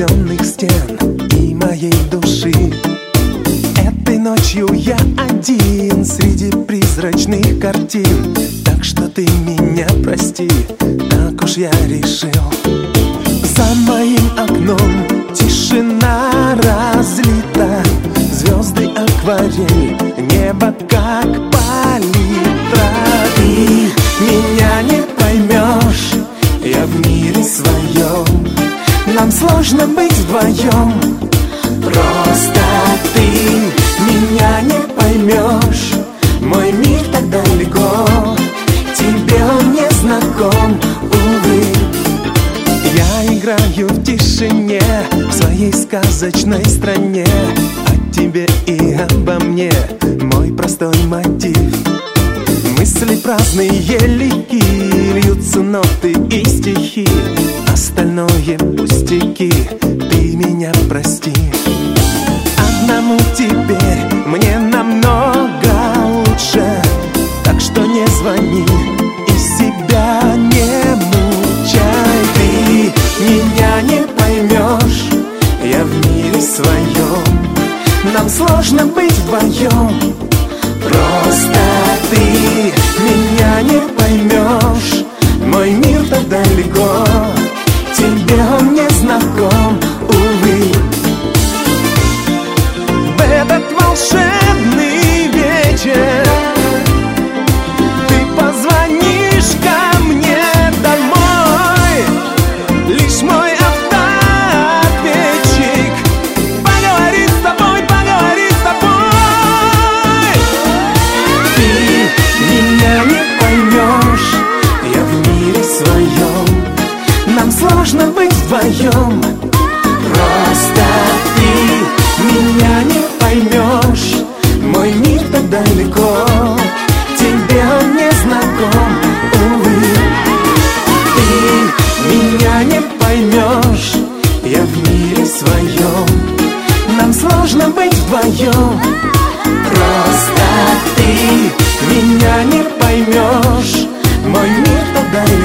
темных стен и моей души. Этой ночью я один среди призрачных картин. Так что ты меня прости, так уж я решил. За моим окном тишина разлита, звезды акварель, небо как палитра. Ты меня не поймешь, я в мире своем. Нам сложно быть вдвоем. Просто ты меня не поймешь. Мой мир так далеко, тебе он не знаком, увы. Я играю в тишине в своей сказочной стране. О тебе и обо мне мой простой мотив. Мысли праздные легки, льются ноты и стихи. Остальное пустяки, ты меня прости. Одному теперь мне намного лучше. Так что не звони и себя не мучай. Ты меня не поймешь, я в мире своем. Нам сложно быть вдвоем. Просто ты меня не поймешь. Мой мир так далеко, тебе он не знаком, увы. В этот волшебный вечер ты позвонишь ко мне домой. Лишь мой автоответчик поговорит с тобой, поговорит с тобой. Ты меня не поймешь, я в мире своем. Нам сложно быть вдвоем. Просто ты меня не поймешь. Мой мир так далеко, тебе он не знаком, увы. Ты меня не поймешь, я в мире своем. Нам сложно быть вдвоем. Просто ты меня не поймешь. Мой мир так далеко,